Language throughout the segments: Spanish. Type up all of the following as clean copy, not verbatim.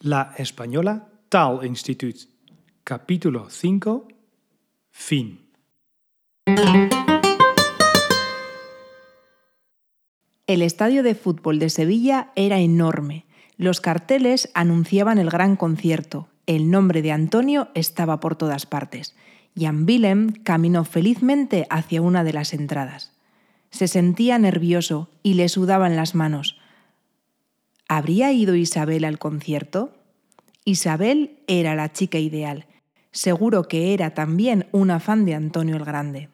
La Española Taalinstituut. Capítulo 5. Fin. El estadio de fútbol de Sevilla era enorme. Los carteles anunciaban el gran concierto. El nombre de Antonio estaba por todas partes. Jan Willem caminó felizmente hacia una de las entradas. Se sentía nervioso y le sudaban las manos. ¿Habría ido Isabel al concierto? Isabel era la chica ideal. Seguro que era también una fan de Antonio el Grande.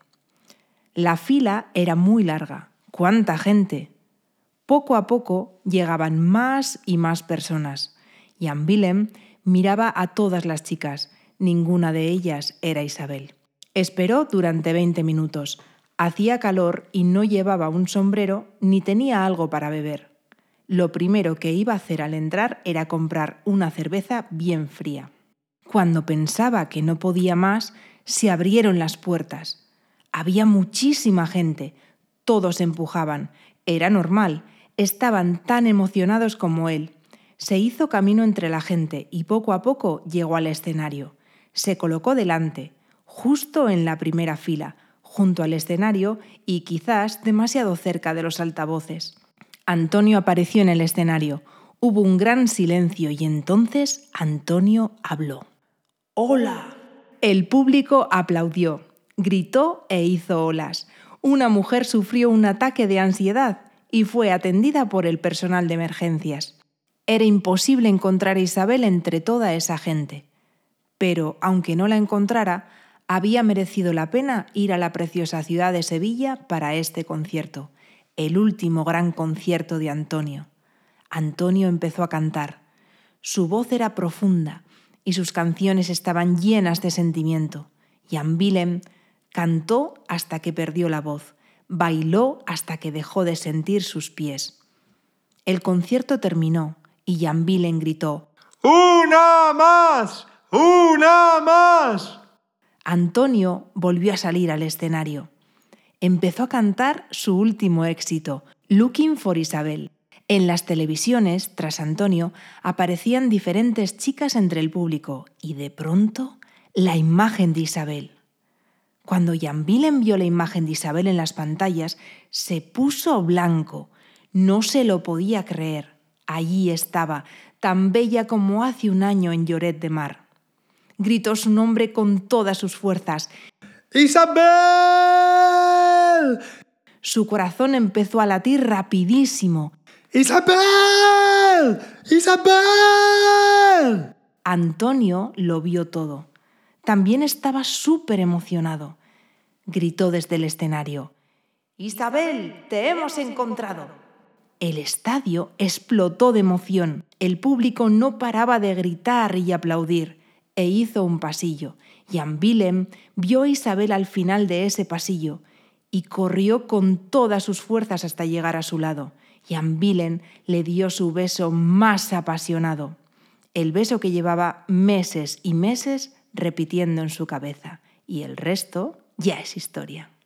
La fila era muy larga. ¡Cuánta gente! Poco a poco llegaban más y más personas. Jan Willem miraba a todas las chicas. Ninguna de ellas era Isabel. Esperó durante 20 minutos. Hacía calor y no llevaba un sombrero ni tenía algo para beber. Lo primero que iba a hacer al entrar era comprar una cerveza bien fría. Cuando pensaba que no podía más, se abrieron las puertas. Había muchísima gente. Todos empujaban. Era normal. Estaban tan emocionados como él. Se hizo camino entre la gente y poco a poco llegó al escenario. Se colocó delante, justo en la primera fila, junto al escenario y quizás demasiado cerca de los altavoces. Antonio apareció en el escenario. Hubo un gran silencio y entonces Antonio habló. ¡Hola! El público aplaudió, gritó e hizo olas. Una mujer sufrió un ataque de ansiedad y fue atendida por el personal de emergencias. Era imposible encontrar a Isabel entre toda esa gente. Pero, aunque no la encontrara, había merecido la pena ir a la preciosa ciudad de Sevilla para este concierto, el último gran concierto de Antonio. Antonio empezó a cantar. Su voz era profunda y sus canciones estaban llenas de sentimiento. Jan Willem cantó hasta que perdió la voz, bailó hasta que dejó de sentir sus pies. El concierto terminó y Jan Willem gritó: ¡Una más! ¡Una más! Antonio volvió a salir al escenario. Empezó a cantar su último éxito, Looking for Isabel. En las televisiones, tras Antonio, aparecían diferentes chicas entre el público y de pronto la imagen de Isabel. Cuando Jan Willem vio la imagen de Isabel en las pantallas, se puso blanco. No se lo podía creer. Allí estaba, tan bella como hace un año en Lloret de Mar. Gritó su nombre con todas sus fuerzas. ¡Isabel! Su corazón empezó a latir rapidísimo. ¡Isabel! ¡Isabel! Antonio lo vio todo. También estaba súper emocionado. Gritó desde el escenario: ¡Isabel, te hemos encontrado! El estadio explotó de emoción. El público no paraba de gritar y aplaudir. E hizo un pasillo. Jan Willem vio a Isabel al final de ese pasillo y corrió con todas sus fuerzas hasta llegar a su lado. Jan Willem le dio su beso más apasionado. El beso que llevaba meses y meses repitiendo en su cabeza. Y el resto ya es historia.